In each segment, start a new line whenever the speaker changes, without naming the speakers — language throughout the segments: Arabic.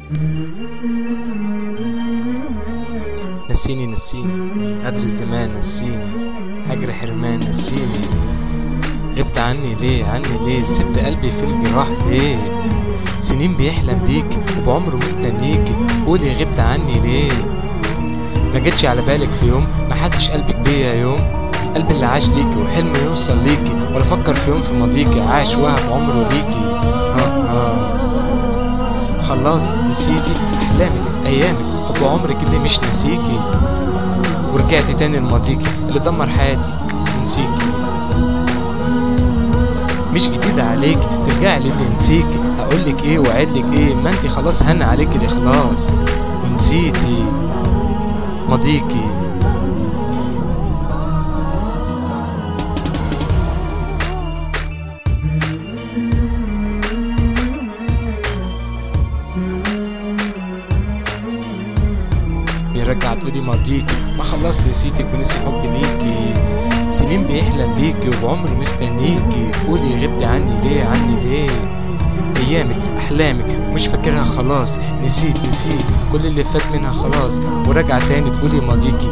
نسيني نسيني قدر الزمان، نسيني هجر حرمان، نسيني غبت عني ليه سبت قلبي في الجراح ليه؟ سنين بيحلم بيك وبعمره مستنيك، قولي غبت عني ليه؟ ما جتش على بالك في يوم، ما حسش قلبك بيا يوم، قلبي اللي عاش ليكي وحلمه يوصل ليكي، ولا فكر في يوم في ماضيكي، عاش وهب عمره ليكي. خلاص نسيتي احلامك ايامك حب عمرك اللي مش ناسيكي، ورجعتي تاني لماضيكي اللي دمر حياتك ونسيكي. مش جديدة عليك ترجعي للي نسيكي، هقولك ايه وعدلك ايه، ما انتي خلاص هن عليك الاخلاص ونسيتي ماضيكي. رجع تقولي ماضيكي، ما خلاص نسيتك ونسي حب ليكي، سنين بيحلم بيكي وبعمر مستنيكي، قولي غبتي عني ليه؟ ايامك احلامك مش فاكرها خلاص، نسيت كل اللي فات منها خلاص، وراجعة تاني تقولي ماضيكي.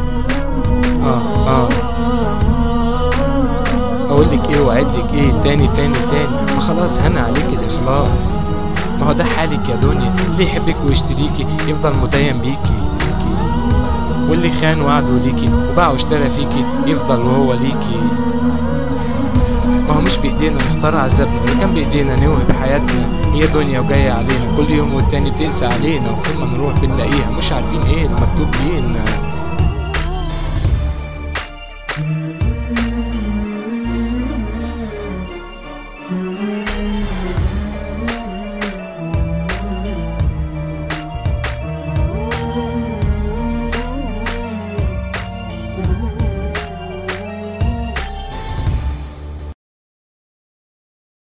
اقولك ايه وعدلك ايه، تاني ما خلاص هنا عليك الاخلاص. ما هو ده حالك يا دنيا، اللي يحبك ويشتريكي يفضل متيم بيكي، واللي خان وعده ليكي وباع واشترى فيكي يفضل وهو ليكي. ما هو مش بايدينا نختار عذابنا، اللي كان بايدينا نوهب حياتنا، هي دنيا وجاية علينا كل يوم والتاني بتقسى علينا، وفين ما نروح بنلاقيها مش عارفين ايه المكتوب لينا.